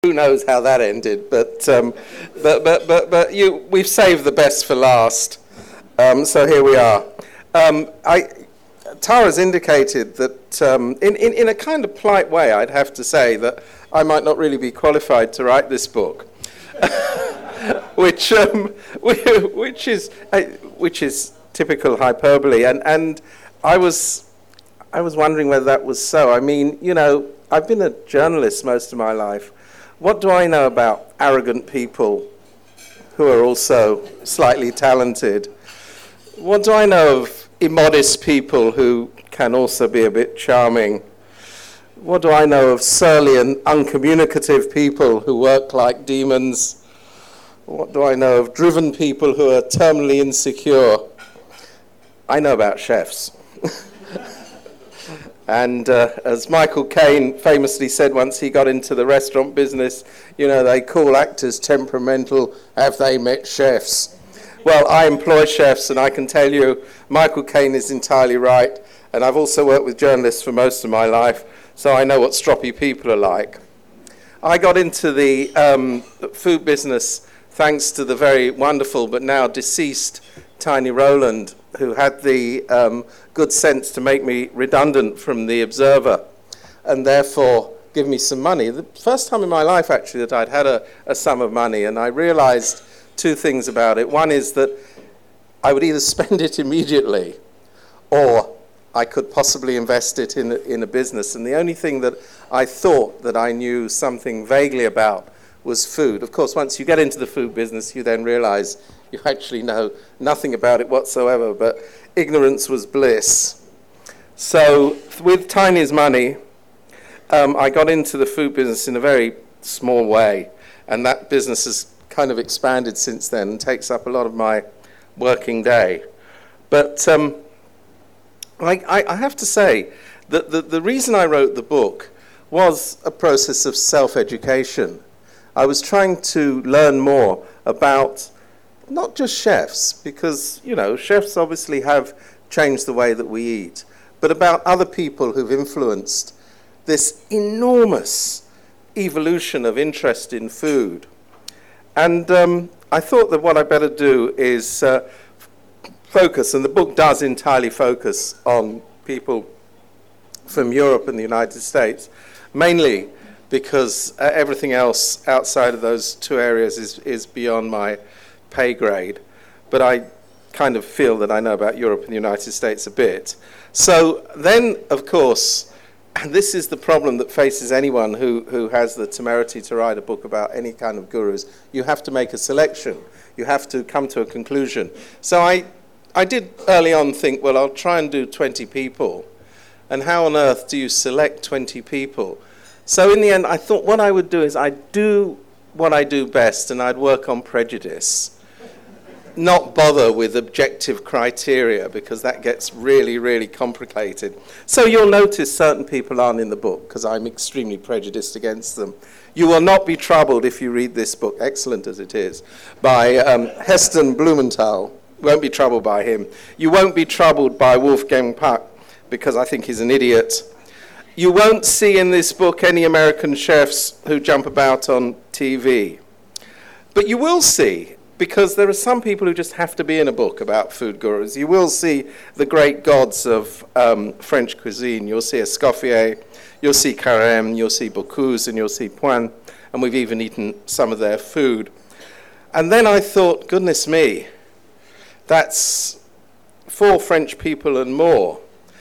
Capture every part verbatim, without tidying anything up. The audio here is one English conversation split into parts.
Who knows how that ended? But um, but but but but you, we've saved the best for last. Um, so here we are. Um, I, Tara's indicated that um, in, in in a kind of polite way, I'd have to say that I might not really be qualified to write this book, which um, which is uh, which is typical hyperbole. And and I was I was wondering whether that was so. I mean, you know, I've been a journalist most of my life. What do I know about arrogant people who are also slightly talented? What do I know of immodest people who can also be a bit charming? What do I know of surly and uncommunicative people who work like demons? What do I know of driven people who are terminally insecure? I know about chefs. And uh, as Michael Caine famously said once he got into the restaurant business, you know, they call actors temperamental. Have they met chefs? Well, I employ chefs, and I can tell you Michael Caine is entirely right. And I've also worked with journalists for most of my life, so I know what stroppy people are like. I got into the um, food business thanks to the very wonderful but now deceased Tiny Rowland, who had the um, good sense to make me redundant from the Observer and therefore give me some money. The first time in my life, actually, that I'd had a, a sum of money, and I realized two things about it. One is that I would either spend it immediately or I could possibly invest it in, in a business. And the only thing that I thought that I knew something vaguely about was food. Of course, once you get into the food business, you then realize you actually know nothing about it whatsoever, but ignorance was bliss. So with Tiny's money, um, I got into the food business in a very small way, and that business has kind of expanded since then and takes up a lot of my working day. But um, I, I have to say that the, the reason I wrote the book was a process of self-education. I was trying to learn more about not just chefs, because, you know, chefs obviously have changed the way that we eat, but about other people who've influenced this enormous evolution of interest in food. And um, I thought that what I better do is uh, focus, and the book does entirely focus on people from Europe and the United States, mainly because uh, everything else outside of those two areas is, is beyond my pay grade, but I kind of feel that I know about Europe and the United States a bit. So then, of course, and this is the problem that faces anyone who, who has the temerity to write a book about any kind of gurus, you have to make a selection. You have to come to a conclusion. So I, I did early on think, well, I'll try and do twenty people. And how on earth do you select twenty people? So in the end, I thought what I would do is I'd do what I do best, and I'd work on prejudice. Not bother with objective criteria, because that gets really, really complicated. So you'll notice certain people aren't in the book, because I'm extremely prejudiced against them. You will not be troubled if you read this book, excellent as it is, by um, Heston Blumenthal. Won't be troubled by him. You won't be troubled by Wolfgang Puck, because I think he's an idiot. You won't see in this book any American chefs who jump about on T V. But you will see, because there are some people who just have to be in a book about food gurus, you will see the great gods of um, French cuisine. You'll see Escoffier, you'll see Carême, you'll see Bocuse, and you'll see Point, and we've even eaten some of their food. And then I thought, goodness me, that's four French people and more.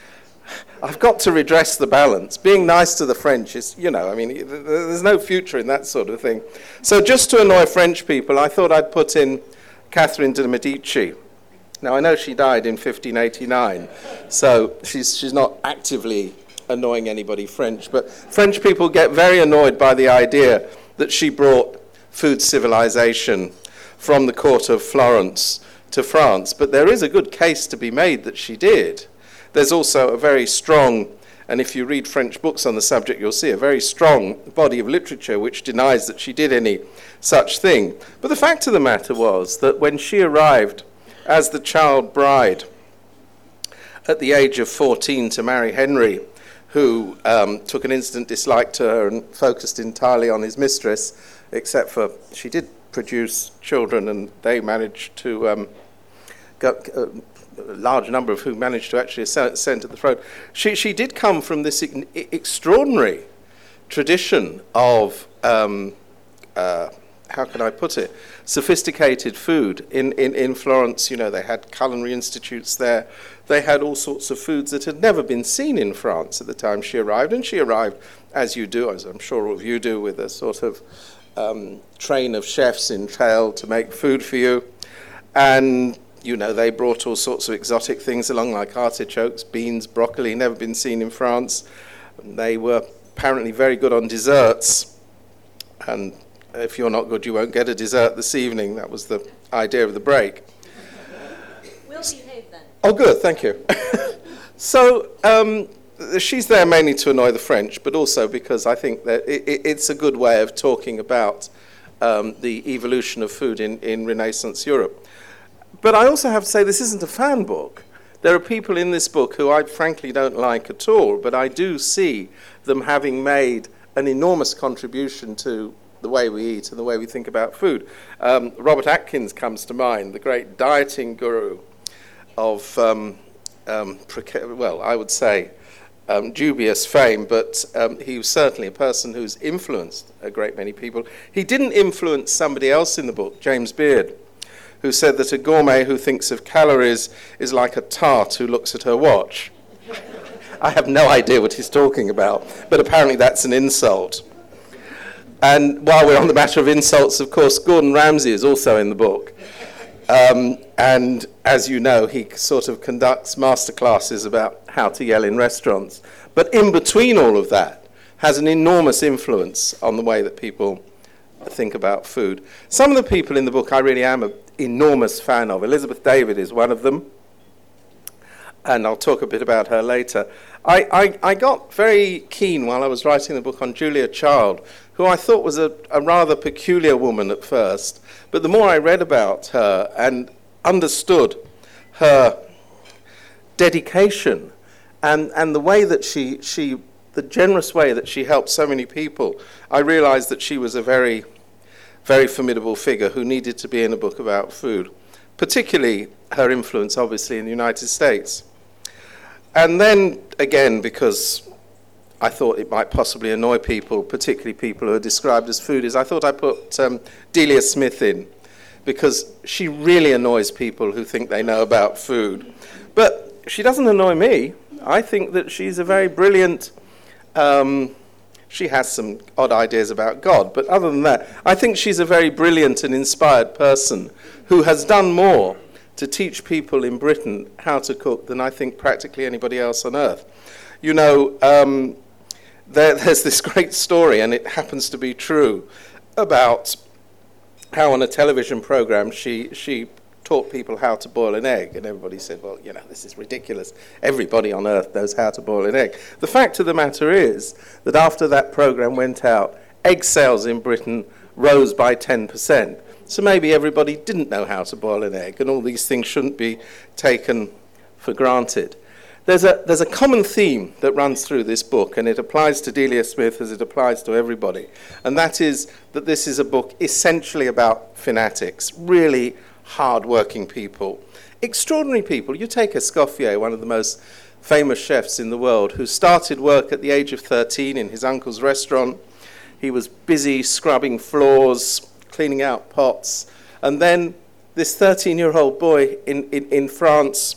I've got to redress the balance. Being nice to the French is, you know, I mean, there's no future in that sort of thing. So just to annoy French people, I thought I'd put in Catherine de' Medici. Now, I know she died in fifteen eighty-nine, so she's she's not actively annoying anybody French, but French people get very annoyed by the idea that she brought food civilization from the court of Florence to France. But there is a good case to be made that she did. There's also a very strong, and if you read French books on the subject, you'll see a very strong body of literature which denies that she did any such thing. But the fact of the matter was that when she arrived as the child bride at the age of fourteen to marry Henry, who um, took an instant dislike to her and focused entirely on his mistress, except for she did produce children, and they managed to, um, got, uh, a large number of whom managed to actually ascend to the throne. She, she did come from this e- extraordinary tradition of, um, uh, how can I put it, sophisticated food. In, in, in Florence, you know, they had culinary institutes there. They had all sorts of foods that had never been seen in France at the time she arrived, and she arrived, as you do, as I'm sure all of you do, with a sort of um, train of chefs in trail to make food for you. And, you know, they brought all sorts of exotic things along, like artichokes, beans, broccoli, never been seen in France. They were apparently very good on desserts, and if you're not good, you won't get a dessert this evening. That was the idea of the break. We'll behave then. Oh, good, thank you. So um, she's there mainly to annoy the French, but also because I think that it, it, it's a good way of talking about um, the evolution of food in, in Renaissance Europe. But I also have to say this isn't a fan book. There are people in this book who I frankly don't like at all, but I do see them having made an enormous contribution to the way we eat and the way we think about food. Um, Robert Atkins comes to mind, the great dieting guru of, um, um, preca- well, I would say um, dubious fame, but um, he was certainly a person who's influenced a great many people. He didn't influence somebody else in the book, James Beard, who said that a gourmet who thinks of calories is like a tart who looks at her watch. I have no idea what he's talking about, but apparently that's an insult. And while we're on the matter of insults, of course, Gordon Ramsay is also in the book. Um, and as you know, he sort of conducts masterclasses about how to yell in restaurants. But in between all of that, has an enormous influence on the way that people think about food. Some of the people in the book I really am an enormous fan of. Elizabeth David is one of them, and I'll talk a bit about her later. I, I, I got very keen while I was writing the book on Julia Child, who I thought was a, a rather peculiar woman at first, but the more I read about her and understood her dedication and, and the way that she, she, the generous way that she helped so many people, I realized that she was a very, very formidable figure who needed to be in a book about food, particularly her influence, obviously, in the United States. And then, again, because I thought it might possibly annoy people, particularly people who are described as foodies, I thought I'd put um, Delia Smith in, because she really annoys people who think they know about food. But she doesn't annoy me. I think that she's a very brilliant, um, she has some odd ideas about God, but other than that, I think she's a very brilliant and inspired person who has done more to teach people in Britain how to cook than I think practically anybody else on earth. You know, um, there, there's this great story, and it happens to be true, about how on a television program she she taught people how to boil an egg, and everybody said, well, you know, this is ridiculous. Everybody on earth knows how to boil an egg. The fact of the matter is that after that program went out, egg sales in Britain rose by ten percent. So maybe everybody didn't know how to boil an egg, and all these things shouldn't be taken for granted. There's a, there's a common theme that runs through this book, and it applies to Delia Smith as it applies to everybody, and that is that this is a book essentially about fanatics, really hard-working people, extraordinary people. You take Escoffier, one of the most famous chefs in the world, who started work at the age of thirteen in his uncle's restaurant. He was busy scrubbing floors, cleaning out pots, and then this thirteen-year-old boy in, in, in France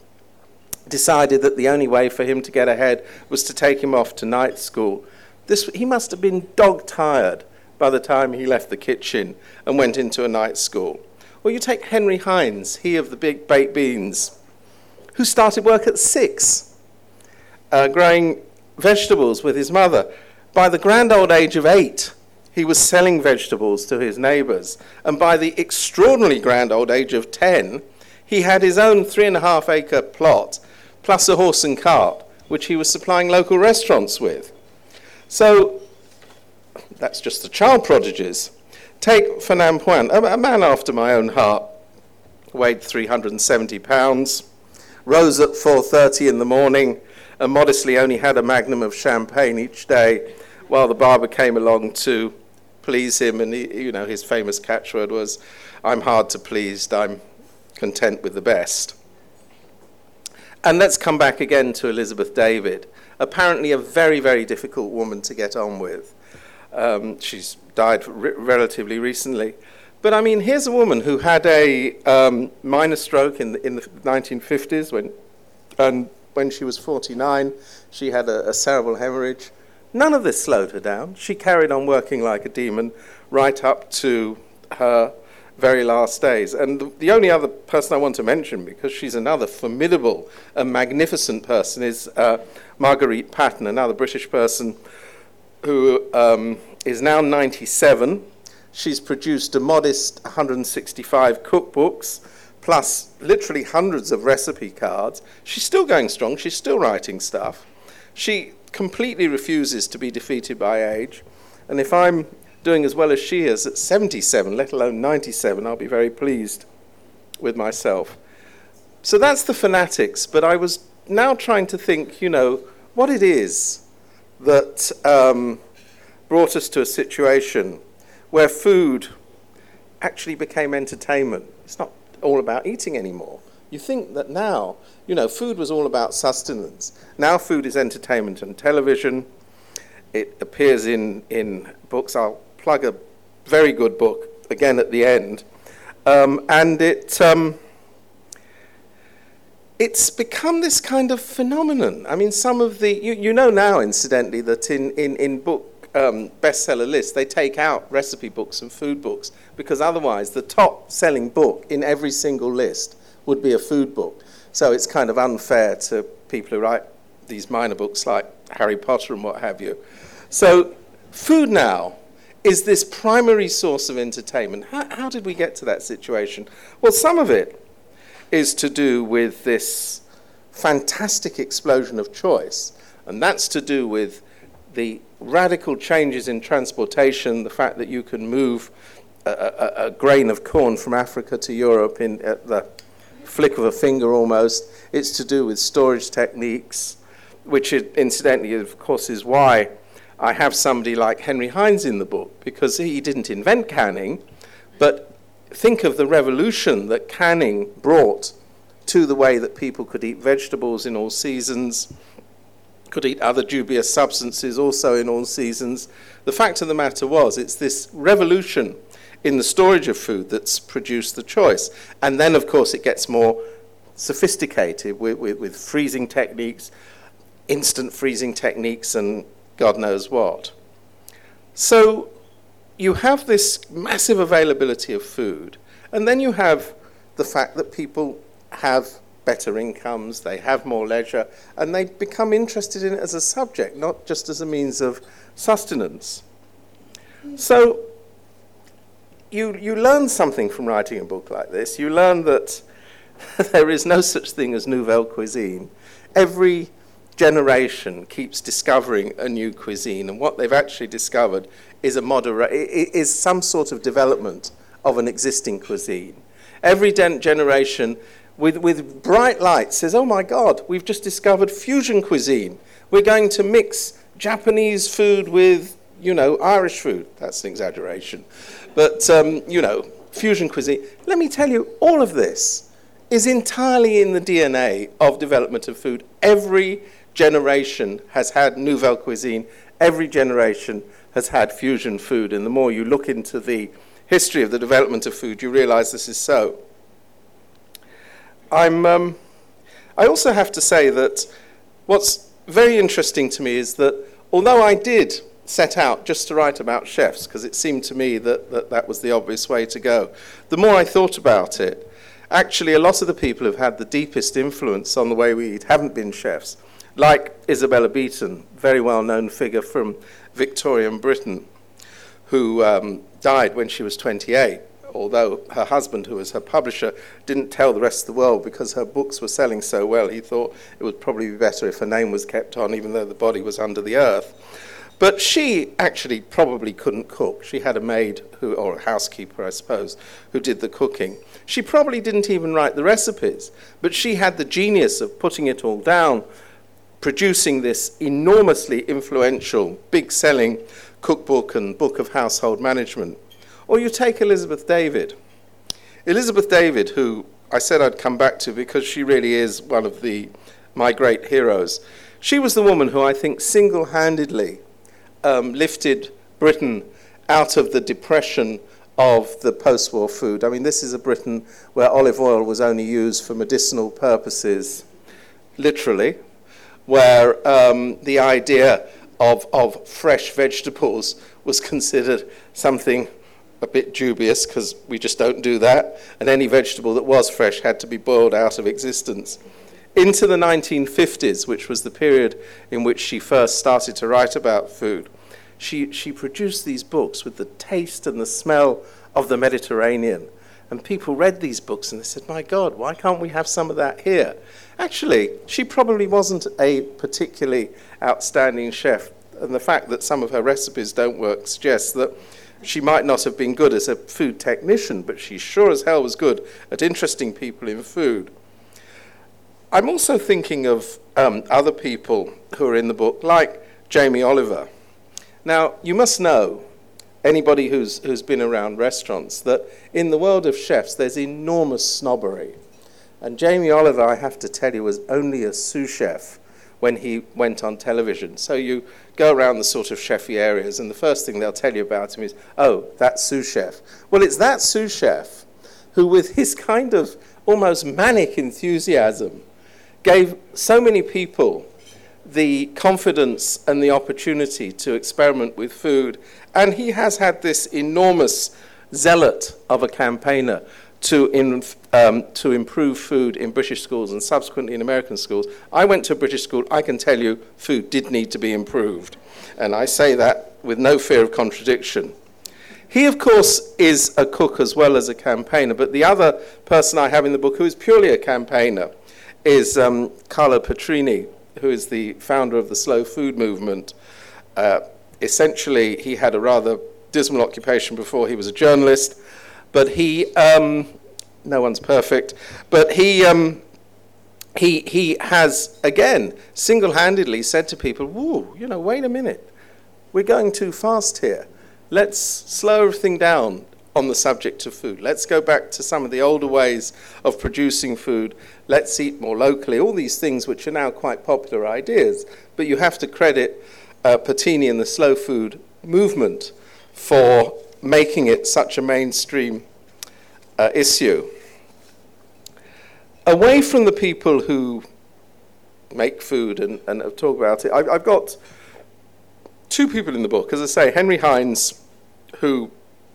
decided that the only way for him to get ahead was to take him off to night school. This, he must have been dog-tired by the time he left the kitchen and went into a night school. Or you take Henry Hines, he of the big baked beans, who started work at six, uh, growing vegetables with his mother. By the grand old age of eight, he was selling vegetables to his neighbours. And by the extraordinarily grand old age of ten, he had his own three and a half acre plot, plus a horse and cart, which he was supplying local restaurants with. So that's just the child prodigies. Take Fernand Point, a, a man after my own heart, weighed three hundred seventy pounds, rose at four thirty in the morning, and modestly only had a magnum of champagne each day while the barber came along to please him. And he, you know, his famous catchword was, "I'm hard to please, I'm content with the best." And let's come back again to Elizabeth David. Apparently a very, very difficult woman to get on with. Um, she's died re- relatively recently. But I mean, here's a woman who had a um, minor stroke in the, in the nineteen fifties, when, and when she was forty-nine, she had a, a cerebral hemorrhage. None of this slowed her down. She carried on working like a demon right up to her very last days. And the, the only other person I want to mention, because she's another formidable and magnificent person, is uh, Marguerite Patton, another British person who um, is now ninety-seven. She's produced a modest one hundred sixty-five cookbooks, plus literally hundreds of recipe cards. She's still going strong. She's still writing stuff. She completely refuses to be defeated by age. And if I'm doing as well as she is at seventy-seven, let alone ninety-seven, I'll be very pleased with myself. So that's the fanatics. But I was now trying to think, you know, what it is that um, brought us to a situation where food actually became entertainment. It's not all about eating anymore. You think that now, you know, food was all about sustenance. Now food is entertainment and television. It appears in, in books. I'll plug a very good book, again at the end. Um, and it um, it's become this kind of phenomenon. I mean, some of the, you, you know now, incidentally, that in, in, in book Um, bestseller lists, they take out recipe books and food books, because otherwise the top selling book in every single list would be a food book. So it's kind of unfair to people who write these minor books like Harry Potter and what have you. So food now is this primary source of entertainment. How, how did we get to that situation? Well, some of it is to do with this fantastic explosion of choice, and that's to do with the radical changes in transportation, the fact that you can move a, a, a grain of corn from Africa to Europe in at the flick of a finger almost. It's to do with storage techniques, which it, incidentally, of course, is why I have somebody like Henry Hines in the book, because he didn't invent canning, but think of the revolution that canning brought to the way that people could eat vegetables in all seasons, could eat other dubious substances also in all seasons. The fact of the matter was, it's this revolution in the storage of food that's produced the choice. And then, of course, it gets more sophisticated with, with, with freezing techniques, instant freezing techniques, and God knows what. So you have this massive availability of food, and then you have the fact that people have better incomes, they have more leisure, and they become interested in it as a subject, not just as a means of sustenance. So you you learn something from writing a book like this. You learn that there is no such thing as nouvelle cuisine. Every generation keeps discovering a new cuisine, and what they've actually discovered is a modera- is some sort of development of an existing cuisine. Every de- generation With, with bright lights says, oh my God, we've just discovered fusion cuisine. We're going to mix Japanese food with, you know, Irish food. That's an exaggeration. But, um, you know, fusion cuisine. Let me tell you, all of this is entirely in the D N A of development of food. Every generation has had nouvelle cuisine. Every generation has had fusion food. And the more you look into the history of the development of food, you realize this is so. I'm, um, I also have to say that what's very interesting to me is that although I did set out just to write about chefs, because it seemed to me that, that that was the obvious way to go, the more I thought about it, actually a lot of the people who've had the deepest influence on the way we eat haven't been chefs, like Isabella Beeton, very well-known figure from Victorian Britain, who um, died when she was twenty-eight. Although her husband, who was her publisher, didn't tell the rest of the world because her books were selling so well. He thought it would probably be better if her name was kept on, even though the body was under the earth. But she actually probably couldn't cook. She had a maid, who, or a housekeeper, I suppose, who did the cooking. She probably didn't even write the recipes, but she had the genius of putting it all down, producing this enormously influential, big-selling cookbook and book of household management. Or you take Elizabeth David. Elizabeth David, who I said I'd come back to because she really is one of the my great heroes. She was the woman who I think single-handedly um, lifted Britain out of the depression of the post-war food. I mean, this is a Britain where olive oil was only used for medicinal purposes, literally, where um, the idea of, of fresh vegetables was considered something a bit dubious, because we just don't do that, and any vegetable that was fresh had to be boiled out of existence. Into the nineteen fifties, which was the period in which she first started to write about food, she, she produced these books with the taste and the smell of the Mediterranean. And people read these books and they said, my God, why can't we have some of that here? Actually, she probably wasn't a particularly outstanding chef, and the fact that some of her recipes don't work suggests that she might not have been good as a food technician, but she sure as hell was good at interesting people in food. I'm also thinking of um, other people who are in the book, like Jamie Oliver. Now, you must know, anybody who's, who's been around restaurants, that in the world of chefs, there's enormous snobbery. And Jamie Oliver, I have to tell you, was only a sous chef when he went on television. So you go around the sort of chefy areas, and the first thing they'll tell you about him is, oh, that sous chef. Well, it's that sous chef who, with his kind of almost manic enthusiasm, gave so many people the confidence and the opportunity to experiment with food. And he has had this enormous zealot of a campaigner to in, um, to improve food in British schools and subsequently in American schools. I went to a British school. I can tell you food did need to be improved. And I say that with no fear of contradiction. He, of course, is a cook as well as a campaigner, but the other person I have in the book who is purely a campaigner is um, Carlo Petrini, who is the founder of the slow food movement. Uh, essentially, he had a rather dismal occupation before he was a journalist, but he, um, no one's perfect, but he, um, he, he has, again, single-handedly said to people, whoa, you know, wait a minute, we're going too fast here. Let's slow everything down on the subject of food. Let's go back to some of the older ways of producing food. Let's eat more locally. All these things which are now quite popular ideas. But you have to credit uh, Petrini and the slow food movement for making it such a mainstream uh, issue. Away from the people who make food and, and talk about it, I've, I've got two people in the book. As I say, Henry Hines, who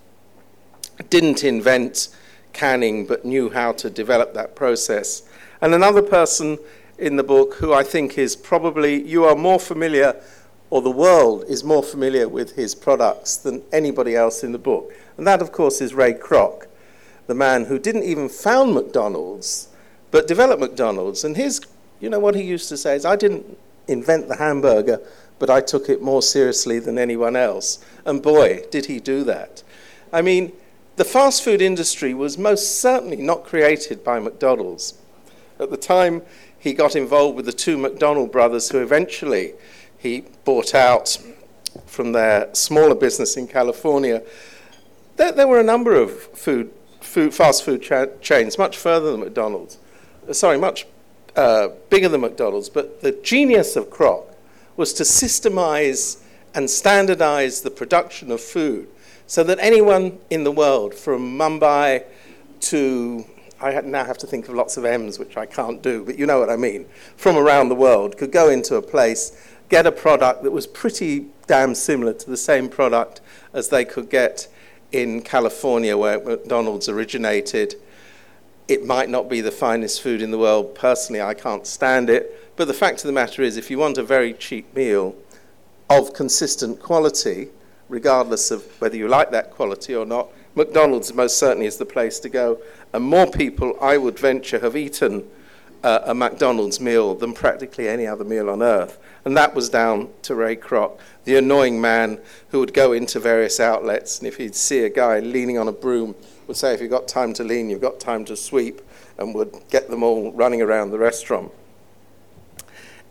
didn't invent canning but knew how to develop that process. And another person in the book who I think is probably, you are more familiar, or the world is more familiar with his products than anybody else in the book. And that, of course, is Ray Kroc, the man who didn't even found McDonald's, but developed McDonald's. And his, you know, what he used to say is, I didn't invent the hamburger, but I took it more seriously than anyone else. And boy, did he do that. I mean, the fast food industry was most certainly not created by McDonald's. At the time, he got involved with the two McDonald brothers, who eventually he bought out from their smaller business in California. There, there were a number of food, food fast food cha- chains, much further than McDonald's. Uh, sorry, much uh, bigger than McDonald's. But the genius of Kroc was to systemize and standardize the production of food, so that anyone in the world, from Mumbai to, I now have to think of lots of M's, which I can't do, but you know what I mean, from around the world, could go into a place, get a product that was pretty damn similar to the same product as they could get in California, where McDonald's originated. It might not be the finest food in the world. Personally, I can't stand it. But the fact of the matter is, if you want a very cheap meal of consistent quality, regardless of whether you like that quality or not, McDonald's most certainly is the place to go. And more people, I would venture, have eaten uh, a McDonald's meal than practically any other meal on earth. And that was down to Ray Kroc, the annoying man who would go into various outlets, and if he'd see a guy leaning on a broom, would say, if you've got time to lean, you've got time to sweep, and would get them all running around the restaurant.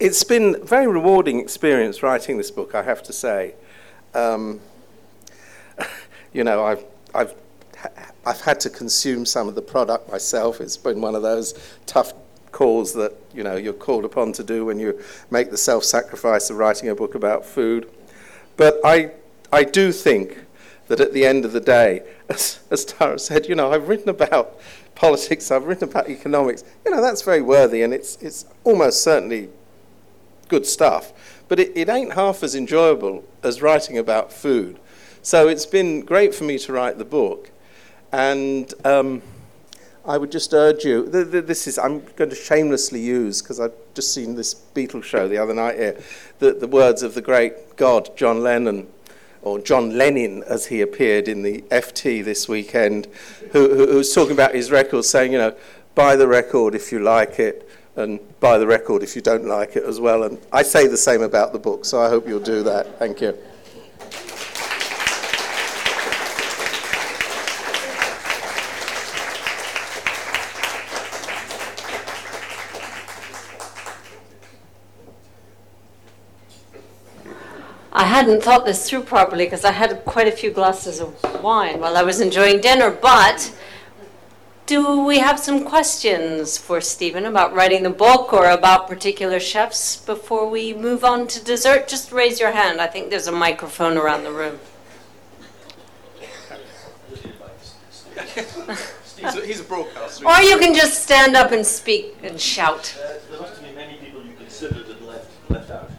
it's been a very rewarding experience writing this book, I have to say. Um, you know, I've, I've, I've had to consume some of the product myself. It's been one of those tough calls that, you know, you're called upon to do when you make the self-sacrifice of writing a book about food. But I, I do think that at the end of the day, as, as Tara said, you know, I've written about politics, I've written about economics. You know, that's very worthy, and it's it's almost certainly good stuff. But it, it ain't half as enjoyable as writing about food. So it's been great for me to write the book, and um, I would just urge you. Th- th- this is I'm going to shamelessly use, because I've just seen this Beatles show the other night here, the, the words of the great God John Lennon, or John Lennon as he appeared in the F T this weekend, who, who, who was talking about his record, saying, you know, buy the record if you like it, and buy the record if you don't like it as well. And I say the same about the book, so I hope you'll do that. Thank you. I hadn't thought this through properly because I had quite a few glasses of wine while I was enjoying dinner, but do we have some questions for Stephen about writing the book or about particular chefs before we move on to dessert? Just raise your hand. I think there's a microphone around the room. he's, a, he's a broadcaster. Or you can just stand up and speak and shout. Uh, there must be many people you considered and left, left out.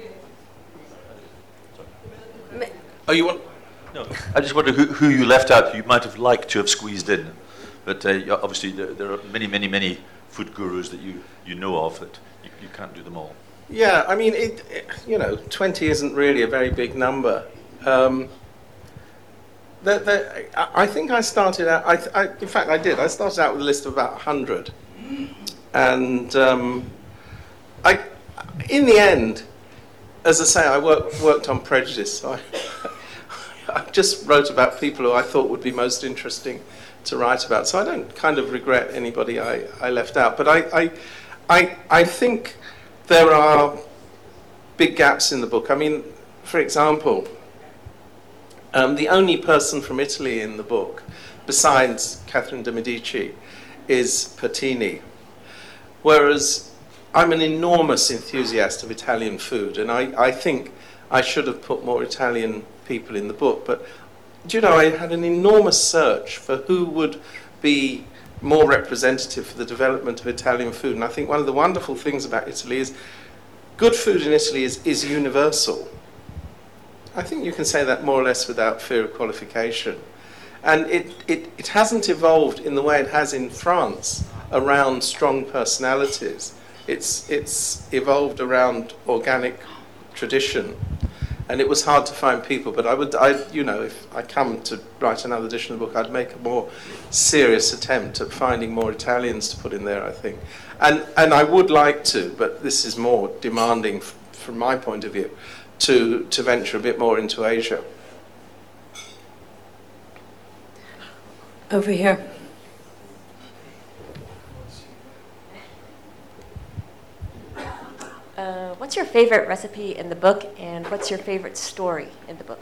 Oh, you want? No, I just wonder who, who you left out, who you might have liked to have squeezed in. But uh, obviously there, there are many, many, many food gurus that you, you know of that you, you can't do them all. Yeah, I mean, it, it, you know, twenty isn't really a very big number. Um, the, the, I, I think I started out, I, I, in fact I did, I started out with a list of about one hundred. And um, I, in the end, as I say, I work, worked on prejudice. So I, I just wrote about people who I thought would be most interesting to write about. So I don't kind of regret anybody I, I left out. But I, I, I, I think there are big gaps in the book. I mean, for example, um, the only person from Italy in the book, besides Catherine de' Medici, is Pertini. Whereas I'm an enormous enthusiast of Italian food, and I, I think I should have put more Italian people in the book. But, do you know, I had an enormous search for who would be more representative for the development of Italian food. And I think one of the wonderful things about Italy is good food in Italy is, is universal. I think you can say that more or less without fear of qualification. And it, it, it hasn't evolved in the way it has in France around strong personalities. It's, it's evolved around organic tradition. And it was hard to find people, but I would, I, you know, if I come to write another edition of the book, I'd make a more serious attempt at finding more Italians to put in there, I think. And, and I would like to, but this is more demanding f- from my point of view, to, to venture a bit more into Asia. Over here. Uh, what's your favorite recipe in the book, and what's your favorite story in the book?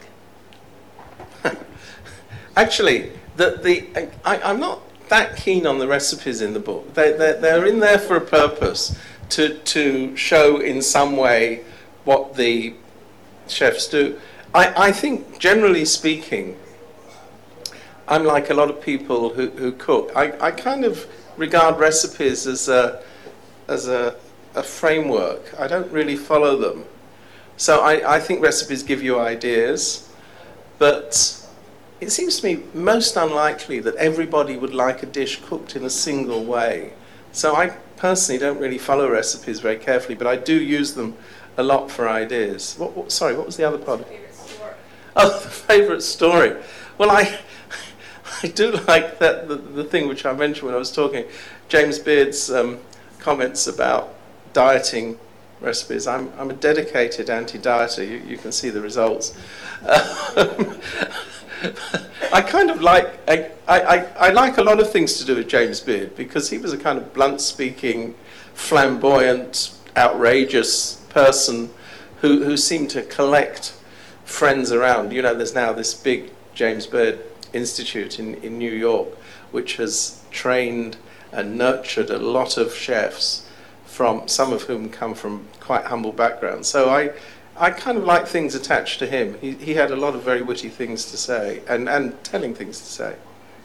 Actually, the, the, I, I'm not that keen on the recipes in the book. They, they're, they're in there for a purpose, to, to show in some way what the chefs do. I, I think, generally speaking, I'm like a lot of people who, who cook. I, I kind of regard recipes as a, as a, a framework. I don't really follow them. So I, I think recipes give you ideas, but it seems to me most unlikely that everybody would like a dish cooked in a single way. So I personally don't really follow recipes very carefully, but I do use them a lot for ideas. What, what, sorry, what was the other part? Favorite story. Oh, the favourite story. Well, I I do like that the, the thing which I mentioned when I was talking, James Beard's um, comments about dieting recipes. I'm I'm a dedicated anti-dieter. You, you can see the results. Um, I kind of like I, I, I like a lot of things to do with James Beard, because he was a kind of blunt-speaking, flamboyant, outrageous person who, who seemed to collect friends around. You know, there's now this big James Beard Institute in, in New York, which has trained and nurtured a lot of chefs, from some of whom come from quite humble backgrounds. So I, I kind of like things attached to him. He, he had a lot of very witty things to say, and, and telling things to say.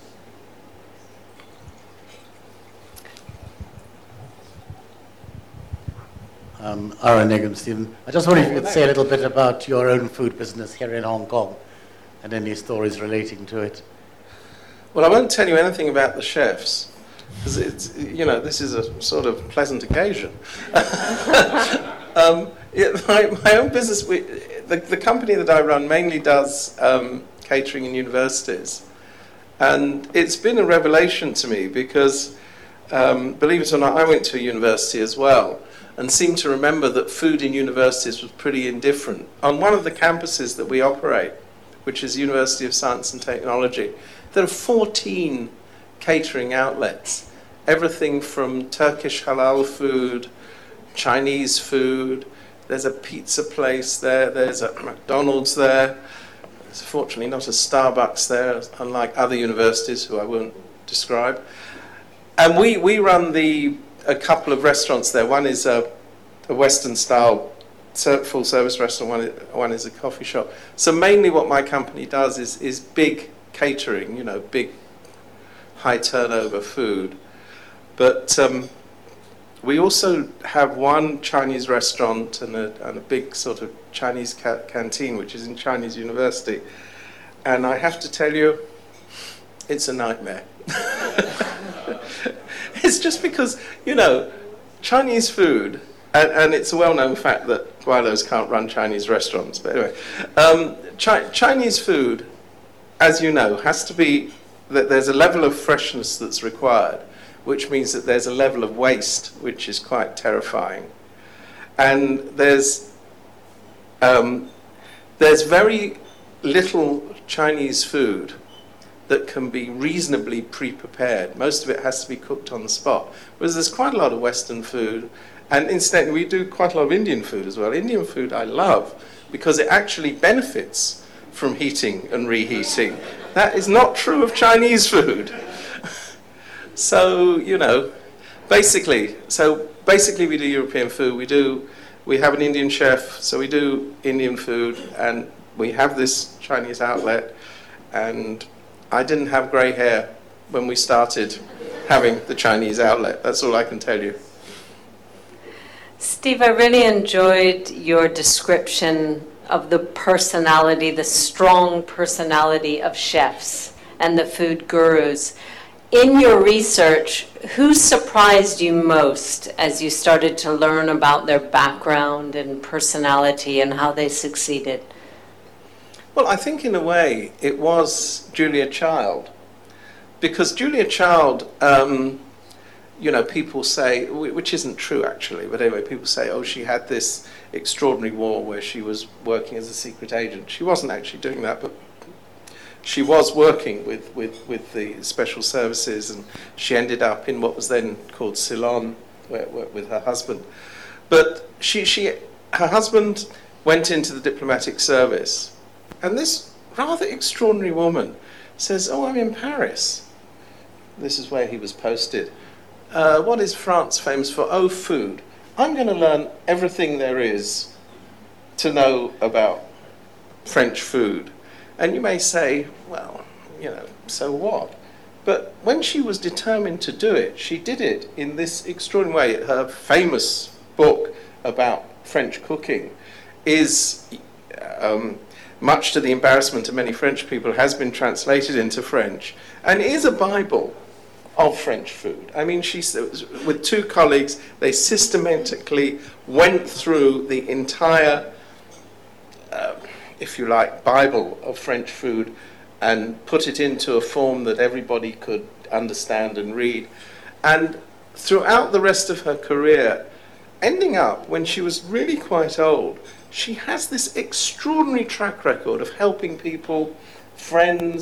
Um, Aaron Negum, Stephen. I just wondered if you could say a little bit about your own food business here in Hong Kong and any stories relating to it. Well, I won't tell you anything about the chefs, because it's, you know, this is a sort of pleasant occasion. um, yeah, my, my own business, we, the, the company that I run mainly does um, catering in universities. And it's been a revelation to me because, um, believe it or not, I went to a university as well, and seem to remember that food in universities was pretty indifferent. On one of the campuses that we operate, which is University of Science and Technology, there are fourteen catering outlets. Everything from Turkish halal food, Chinese food, there's a pizza place there, there's a McDonald's there. There's fortunately not a Starbucks there, unlike other universities who I won't describe. And we, we run the a couple of restaurants there. One is a, a Western-style full-service restaurant. One is, one is a coffee shop. So mainly what my company does is, is big catering, you know, big high-turnover food. But um, we also have one Chinese restaurant and a, and a big sort of Chinese ca- canteen, which is in Chinese University. And I have to tell you, it's a nightmare. It's just because, you know, Chinese food, and, and it's a well-known fact that Guilos can't run Chinese restaurants, but anyway, um, Chi- Chinese food, as you know, has to be, that there's a level of freshness that's required, which means that there's a level of waste, which is quite terrifying. And there's, um, there's very little Chinese food that can be reasonably pre-prepared. Most of it has to be cooked on the spot. Whereas there's quite a lot of Western food, and instead we do quite a lot of Indian food as well. Indian food I love because it actually benefits from heating and reheating. That is not true of Chinese food. So, you know, basically, so basically we do European food. We do, we have an Indian chef, so we do Indian food, and we have this Chinese outlet, and I didn't have grey hair when we started having the Chinese outlet. That's all I can tell you. Steve, I really enjoyed your description of the personality, the strong personality of chefs and the food gurus. In your research, who surprised you most as you started to learn about their background and personality and how they succeeded? Well, I think in a way it was Julia Child, because Julia Child, um, you know, people say, which isn't true actually, but anyway, people say, oh, she had this extraordinary war where she was working as a secret agent. She wasn't actually doing that, but she was working with, with, with the special services, and she ended up in what was then called Ceylon, where, where, with her husband. But she, she, her husband went into the diplomatic service. And this rather extraordinary woman says, oh, I'm in Paris. This is where he was posted. Uh, what is France famous for? Oh, food. I'm going to learn everything there is to know about French food. And you may say, well, you know, so what? But when she was determined to do it, she did it in this extraordinary way. Her famous book about French cooking is... Um, much to the embarrassment of many French people, has been translated into French, and is a Bible of French food. I mean, she, with two colleagues, they systematically went through the entire, uh, if you like, Bible of French food and put it into a form that everybody could understand and read. And throughout the rest of her career, ending up, when she was really quite old, she has this extraordinary track record of helping people, friends,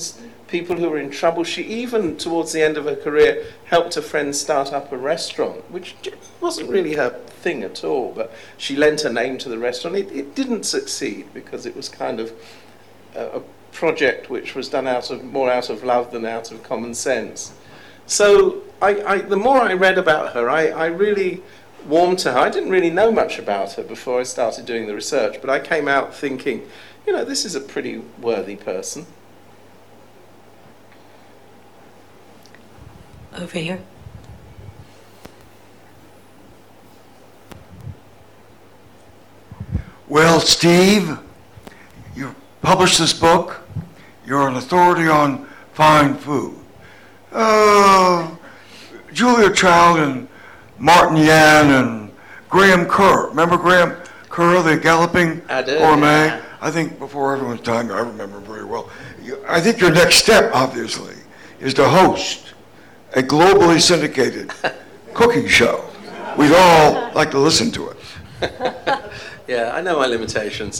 people who were in trouble. She even, towards the end of her career, helped a friend start up a restaurant, which wasn't really her thing at all, but she lent her name to the restaurant. It, it didn't succeed because it was kind of a, a project which was done out of more out of love than out of common sense. So I, I, the more I read about her, I, I really warmed to her. I didn't really know much about her before I started doing the research, but I came out thinking, you know, this is a pretty worthy person. Over here. Well, Steve, you published this book. You're an authority on fine food. Uh, Julia Child and Martin Yan and Graham Kerr. Remember Graham Kerr, the Galloping I do, Gourmet? yeah. I think before everyone's time, I remember very well. You- I think your next step, obviously, is to host a globally syndicated cooking show. We'd all like to listen to it. Yeah, I know my limitations.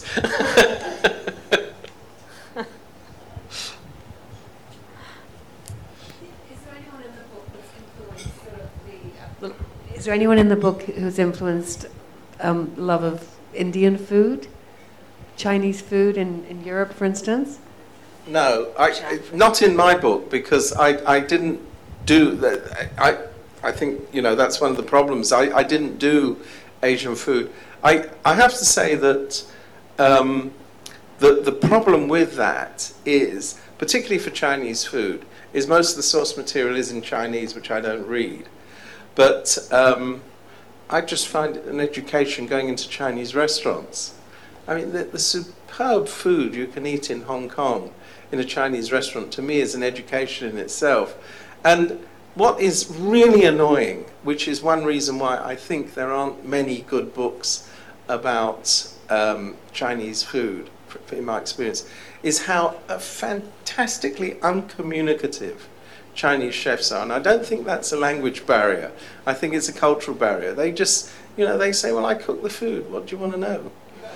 Is there anyone in the book who's influenced um, love of Indian food, Chinese food in, in Europe, for instance? No, I, not in my book, because I, I didn't do that. I, I think, you know, that's one of the problems. I, I didn't do Asian food. I, I have to say that um, the, the problem with that is, particularly for Chinese food, is most of the source material is in Chinese, which I don't read. But um, I just find it an education going into Chinese restaurants. I mean, the, the superb food you can eat in Hong Kong in a Chinese restaurant, to me, is an education in itself. And what is really annoying, which is one reason why I think there aren't many good books about um, Chinese food, in my experience, is how uh, fantastically uncommunicative Chinese chefs are. And I don't think that's a language barrier. I think it's a cultural barrier. They just, you know, they say, well, I cook the food. What do you want to know?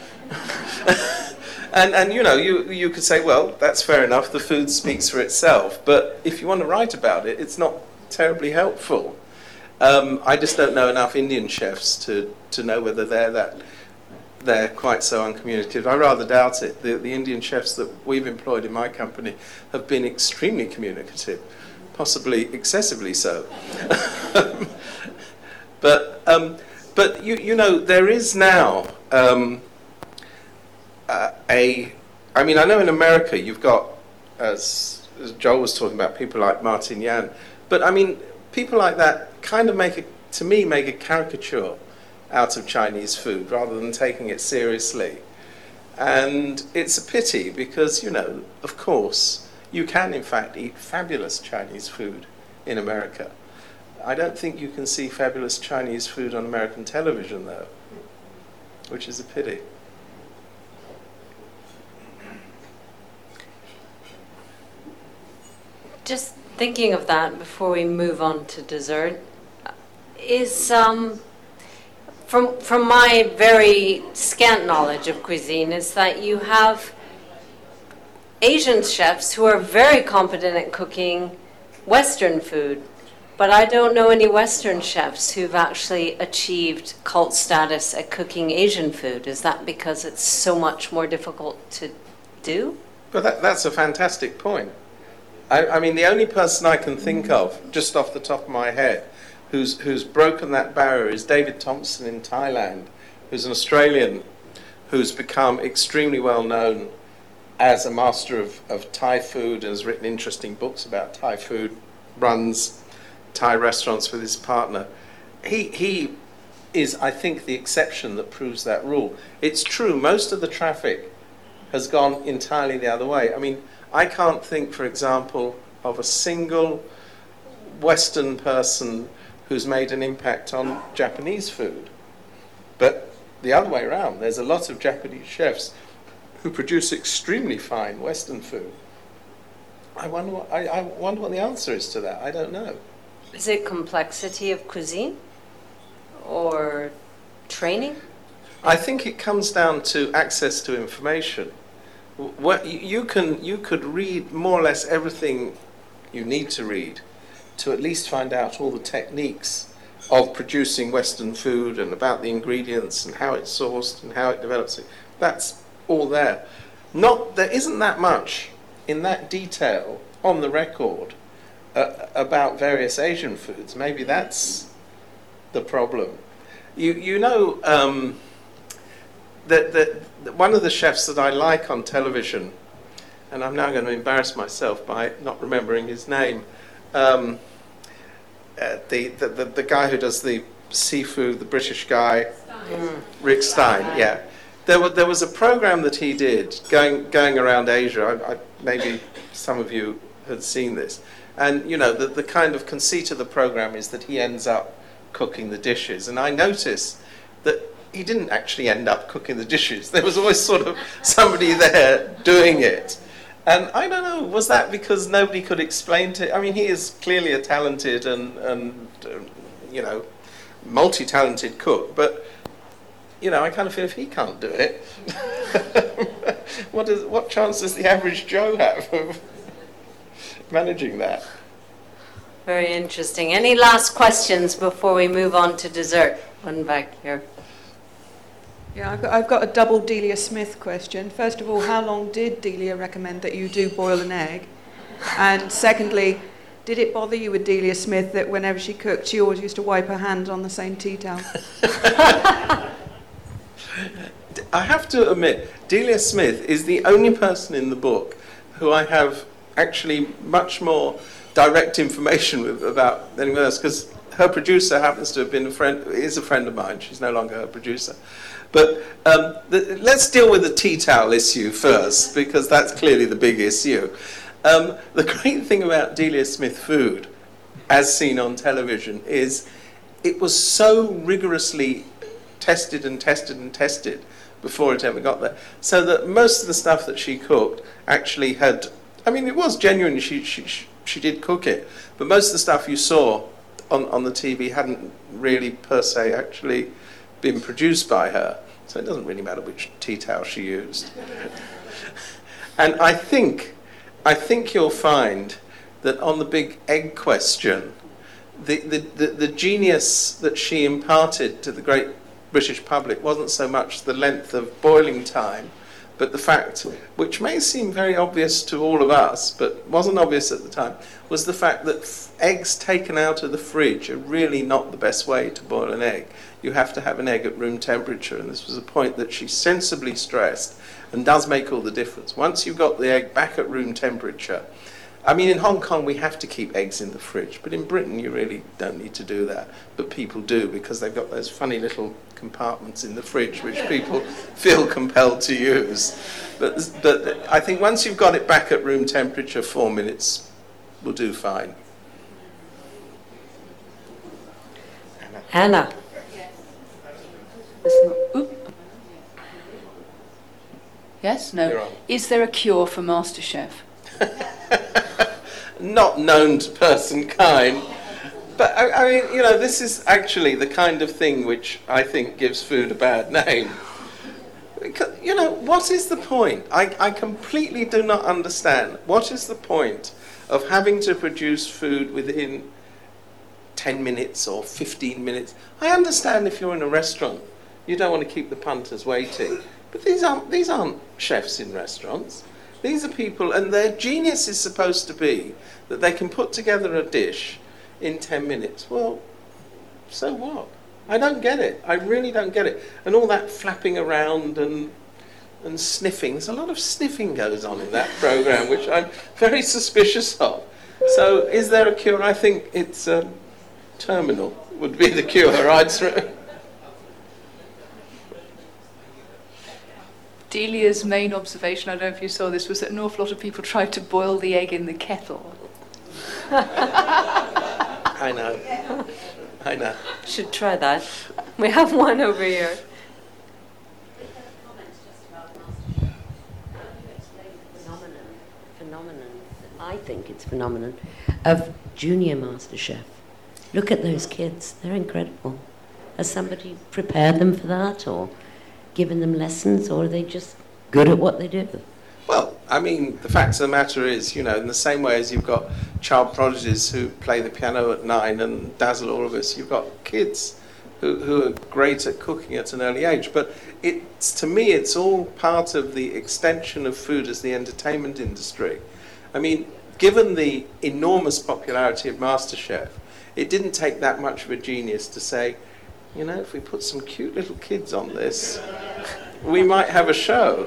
and, and, you know, you, you could say, well, that's fair enough. The food speaks for itself. But if you want to write about it, it's not terribly helpful. Um, I just don't know enough Indian chefs to, to know whether they're that they're quite so uncommunicative. I rather doubt it. The, the Indian chefs that we've employed in my company have been extremely communicative, possibly excessively so. but um, but you you know, there is now um, uh, a. I mean, I know in America you've got, as, as Joel was talking about, people like Martin Yan. But I mean, people like that kind of make a, to me, make a caricature out of Chinese food rather than taking it seriously. And it's a pity because, you know, of course, you can in fact eat fabulous Chinese food in America. I don't think you can see fabulous Chinese food on American television though, which is a pity. Just thinking of that before we move on to dessert, is um, from from my very scant knowledge of cuisine, is that you have Asian chefs who are very competent at cooking Western food, but I don't know any Western chefs who've actually achieved cult status at cooking Asian food. Is that because it's so much more difficult to do? But that, that's a fantastic point. I, I mean, the only person I can think of, just off the top of my head, who's who's broken that barrier is David Thompson in Thailand, who's an Australian who's become extremely well known as a master of, of Thai food and has written interesting books about Thai food, runs Thai restaurants with his partner. He, he is, I think, the exception that proves that rule. It's true, most of the traffic has gone entirely the other way. I mean, I can't think, for example, of a single Western person who's made an impact on Japanese food. But the other way around, there's a lot of Japanese chefs who produce extremely fine Western food. I wonder what, I, I wonder what the answer is to that. I don't know. Is it complexity of cuisine or training? I think it comes down to access to information, what you can you could read more or less everything you need to read to at least find out all the techniques of producing Western food and about the ingredients and how it's sourced and how it develops it. That's all there. Not there isn't that much in that detail on the record uh, about various Asian foods. Maybe that's the problem. You you know um, that that one of the chefs that I like on television, and I'm now going to embarrass myself by not remembering his name. Um, uh, the, the, the the guy who does the seafood, the British guy, mm. Rick Stein. Yeah, there was there was a program that he did going going around Asia. I, I, maybe some of you had seen this, and you know the the kind of conceit of the program is that he ends up cooking the dishes, and I noticed that he didn't actually end up cooking the dishes. There was always sort of somebody there doing it. And I don't know, was that because nobody could explain to... I mean, he is clearly a talented and, and uh, you know, multi-talented cook, but, you know, I kind of feel if he can't do it, what, is, what chance does the average Joe have of managing that? Very interesting. Any last questions before we move on to dessert? One back here. Yeah, I've got, I've got a double Delia Smith question. First of all, how long did Delia recommend that you do boil an egg? And secondly, did it bother you with Delia Smith that whenever she cooked, she always used to wipe her hands on the same tea towel? I have to admit, Delia Smith is the only person in the book who I have actually much more direct information with about anyone else, because her producer happens to have been a friend, is a friend of mine. She's no longer her producer. But um, the, let's deal with the tea towel issue first, because that's clearly the big issue. Um, the great thing about Delia Smith food, as seen on television, is it was so rigorously tested and tested and tested before it ever got there. So that most of the stuff that she cooked actually had, I mean, it was genuinely, she, she, she did cook it, but most of the stuff you saw on, on the T V hadn't really per se actually been produced by her, so it doesn't really matter which tea towel she used. And I think, I think you'll find that on the big egg question, the, the, the, the genius that she imparted to the great British public wasn't so much the length of boiling time, but the fact, which may seem very obvious to all of us, but wasn't obvious at the time, was the fact that f- eggs taken out of the fridge are really not the best way to boil an egg. You have to have an egg at room temperature, and this was a point that she sensibly stressed and does make all the difference. Once you've got the egg back at room temperature, I mean, in Hong Kong we have to keep eggs in the fridge, but in Britain you really don't need to do that. But people do, because they've got those funny little compartments in the fridge which people feel compelled to use. But, but I think once you've got it back at room temperature, four minutes will do fine. Anna. Oop. Yes? No. Is there a cure for MasterChef? Not known to person kind. But, I, I mean, you know, this is actually the kind of thing which I think gives food a bad name. Because, you know, what is the point? I, I completely do not understand. What is the point of having to produce food within ten minutes or fifteen minutes? I understand if you're in a restaurant, you don't want to keep the punters waiting. But these aren't, these aren't chefs in restaurants. These are people, and their genius is supposed to be that they can put together a dish in ten minutes. Well, so what? I don't get it. I really don't get it. And all that flapping around and and sniffing. There's a lot of sniffing goes on in that program, which I'm very suspicious of. So is there a cure? I think it's um, terminal would be the cure. I'd say. Delia's main observation, I don't know if you saw this, was that an awful lot of people tried to boil the egg in the kettle. I know. I know. Should try that. We have one over here. Phenomenon, I think it's phenomenon, of junior MasterChef. Look at those kids. They're incredible. Has somebody prepared them for that, or given them lessons, or are they just good at what they do? Well, I mean, the fact of the matter is, you know, in the same way as you've got child prodigies who play the piano at nine and dazzle all of us, you've got kids who, who are great at cooking at an early age. But it's, to me, it's all part of the extension of food as the entertainment industry. I mean, given the enormous popularity of MasterChef, it didn't take that much of a genius to say, you know, if we put some cute little kids on this, we might have a show.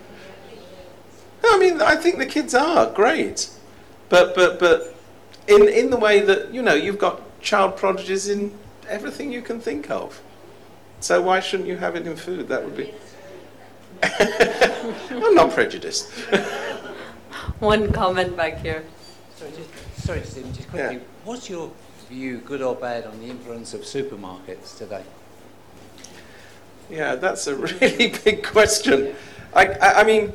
I mean, I think the kids are great, but but but in in the way that, you know, you've got child prodigies in everything you can think of. So why shouldn't you have it in food? That would be. I'm not prejudiced. One comment back here. Sorry, just, sorry, Stephen, just quickly. Yeah. What's your view, good or bad, on the influence of supermarkets today? Yeah, that's a really big question. I I, I mean.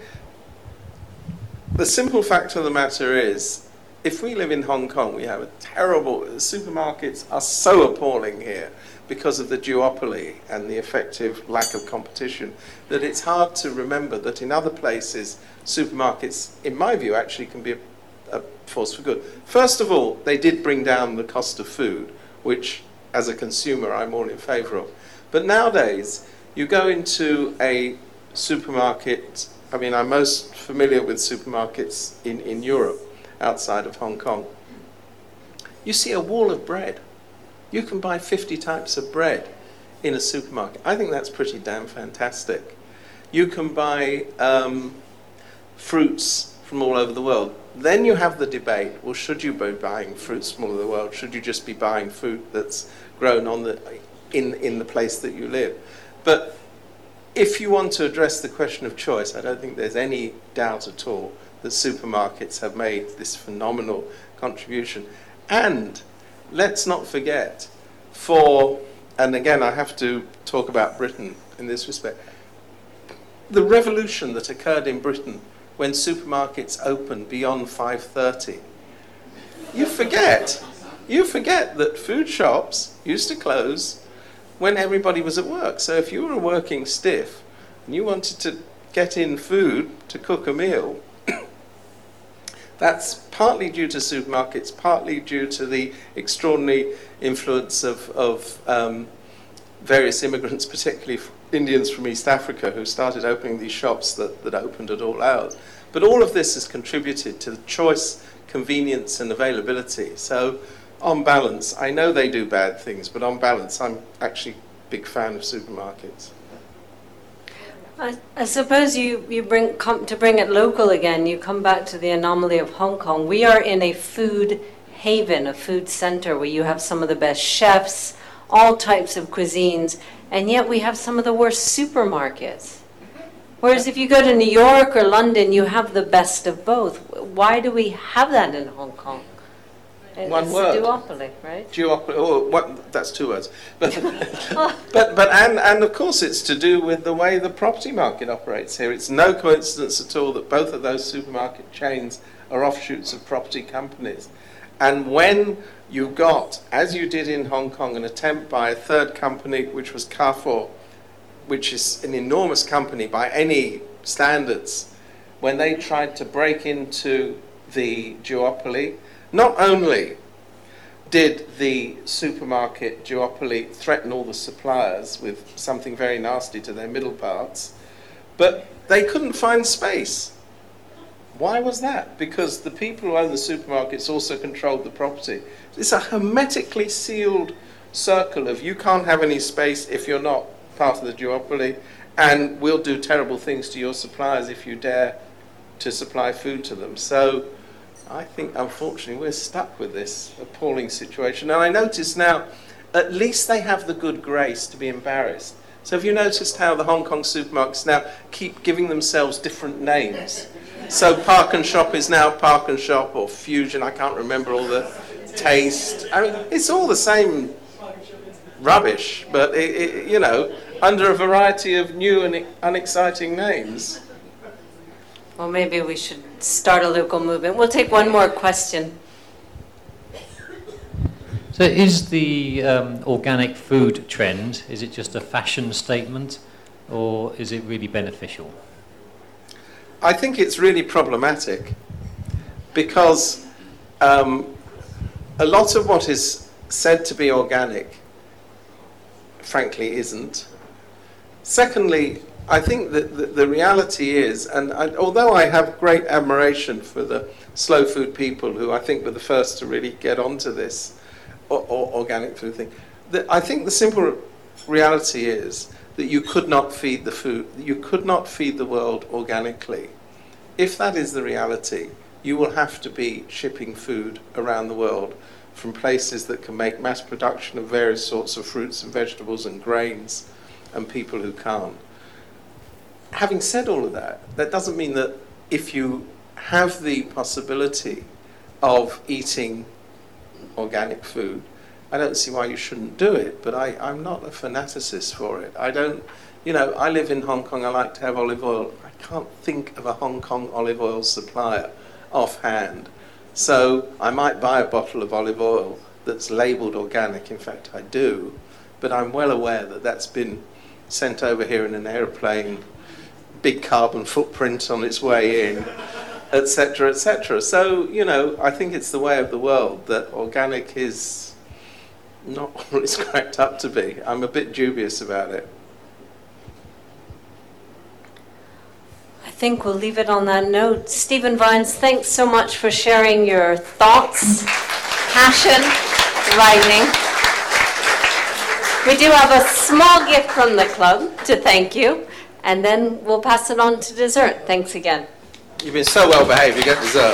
The simple fact of the matter is, if we live in Hong Kong, we have a terrible, supermarkets are so appalling here because of the duopoly and the effective lack of competition that it's hard to remember that in other places, supermarkets, in my view, actually can be a, a force for good. First of all, they did bring down the cost of food, which as a consumer I'm all in favour of. But nowadays, you go into a supermarket. I mean, I'm most familiar with supermarkets in, in Europe, outside of Hong Kong. You see a wall of bread. You can buy fifty types of bread in a supermarket. I think that's pretty damn fantastic. You can buy um, fruits from all over the world. Then you have the debate, well, should you be buying fruits from all over the world? Should you just be buying fruit that's grown on the, in, in the place that you live? But if you want to address the question of choice, I don't think there's any doubt at all that supermarkets have made this phenomenal contribution. And let's not forget, for, and again I have to talk about Britain in this respect, the revolution that occurred in Britain when supermarkets opened beyond five thirty. You forget, you forget that food shops used to close when everybody was at work. So if you were a working stiff and you wanted to get in food to cook a meal, that's partly due to supermarkets, partly due to the extraordinary influence of, of um, various immigrants, particularly Indians from East Africa, who started opening these shops that, that opened at all hours. But all of this has contributed to the choice, convenience and availability. So on balance, I know they do bad things, but on balance, I'm actually a big fan of supermarkets. I, I suppose you, you bring come, to bring it local again, you come back to the anomaly of Hong Kong. We are in a food haven, a food center, where you have some of the best chefs, all types of cuisines, and yet we have some of the worst supermarkets. Whereas if you go to New York or London, you have the best of both. Why do we have that in Hong Kong? One it's word. Duopoly, right? Duopoly. Oh, what, that's two words. But, but, but and, and of course, it's to do with the way the property market operates here. It's no coincidence at all that both of those supermarket chains are offshoots of property companies. And when you got, as you did in Hong Kong, an attempt by a third company, which was Carrefour, which is an enormous company by any standards, when they tried to break into the duopoly, not only did the supermarket duopoly threaten all the suppliers with something very nasty to their middle parts, but they couldn't find space. Why was that? Because the people who own the supermarkets also controlled the property. It's a hermetically sealed circle of you can't have any space if you're not part of the duopoly, and we'll do terrible things to your suppliers if you dare to supply food to them. So I think, unfortunately, we're stuck with this appalling situation. And I notice now, at least they have the good grace to be embarrassed. So have you noticed how the Hong Kong supermarkets now keep giving themselves different names? So Park and Shop is now Park and Shop, or Fusion, I can't remember all the taste. I mean, it's all the same rubbish, but, it, it, you know, under a variety of new and unexciting names. Well, maybe we should start a local movement. We'll take one more question. So is the um, organic food trend, is it just a fashion statement, or is it really beneficial? I think it's really problematic because um, a lot of what is said to be organic, frankly, isn't. Secondly, I think that the, the reality is, and I, although I have great admiration for the slow food people who I think were the first to really get onto this or, or organic food thing, that I think the simple reality is that you could not feed the food, you could not feed the world organically. If that is the reality, you will have to be shipping food around the world from places that can make mass production of various sorts of fruits and vegetables and grains, and people who can't. Having said all of that, that doesn't mean that if you have the possibility of eating organic food, I don't see why you shouldn't do it, but I, I'm not a fanaticist for it. I don't, you know, I live in Hong Kong, I like to have olive oil. I can't think of a Hong Kong olive oil supplier offhand. So I might buy a bottle of olive oil that's labelled organic, in fact I do, but I'm well aware that that's been sent over here in an aeroplane, big carbon footprint on its way in, et cetera, et cetera. So, you know, I think it's the way of the world that organic is not what it's cracked up to be. I'm a bit dubious about it. I think we'll leave it on that note. Stephen Vines, thanks so much for sharing your thoughts, passion, writing. We do have a small gift from the club to thank you, and then we'll pass it on to dessert. Thanks again. You've been so well behaved, you get dessert.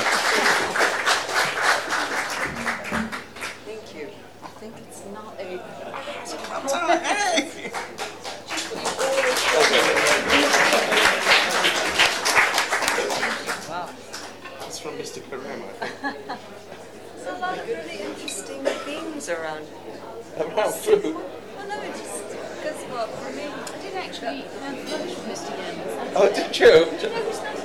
Thank you. I think it's not a... Wow. That's from Mister Carem, I think. There's a lot of really interesting things around. Around food? Well, no, it's just because, well, for me, I didn't actually eat lunch with Mister Yen. Oh, did you?